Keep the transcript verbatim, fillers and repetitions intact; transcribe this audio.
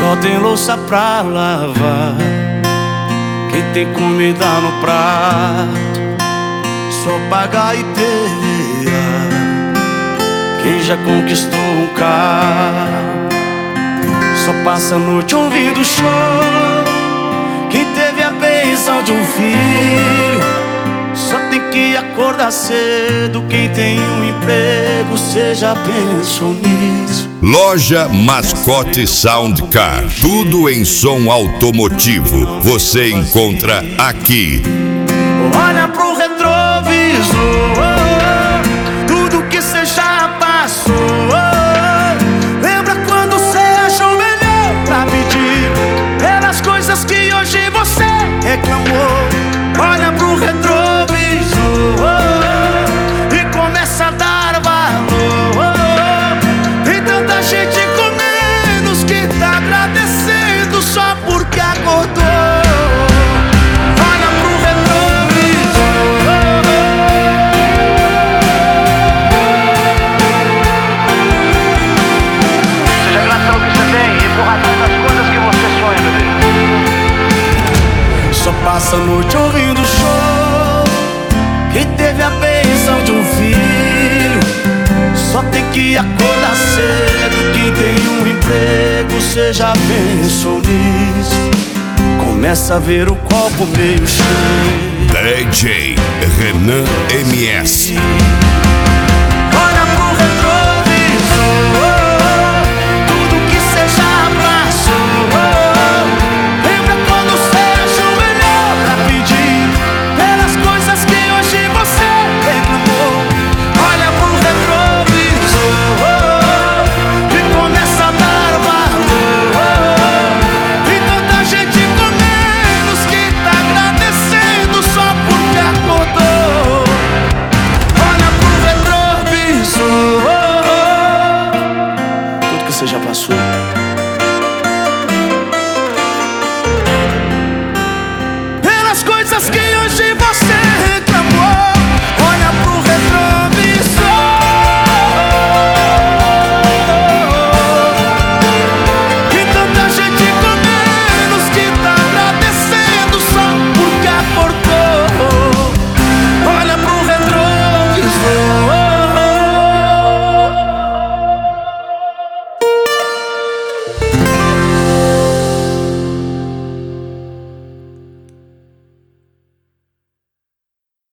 Só tem louça pra lavar, quem tem comida no prato só paga I P V A. Quem já conquistou um carro só passa a noite ouvindo choro. Quem teve a bênção de um filho só tem que acordar cedo. Quem tem um emprego, cê já pensou nisso? Loja Mascote Soundcar, tudo em som automotivo, você encontra aqui. Olha pro retrovisor, tudo que cê já passou. Lembra quando cê achou melhor pra pedir pelas coisas que hoje você reclamou? Olha pro retrovisor e começa a dar valor. Tem tanta gente com menos que tá agradecendo só porque acordou. Olha pro retrovisor. Seja grato ao que você tem e por razão das coisas que você sonha, bebê. Só passa a noite ouvindo show. Quem teve a bênção de um filho só tem que acordar cedo. Quem tem um emprego, cê já pensou nisso? Começa a ver o copo meio cheio. D J Renan M S. Olha pro retrovisor, tudo que cê já passou. Lembra quando cê achou melhor pra pedir pelas coisas que hoje você reclamou? Olha pro retrovisor e começa a dar valor. Tem tanta gente com menos que tá agradecendo só porque acordou. Olha pro retrovisor, tudo que você já passou. Pelas coisas que hoje você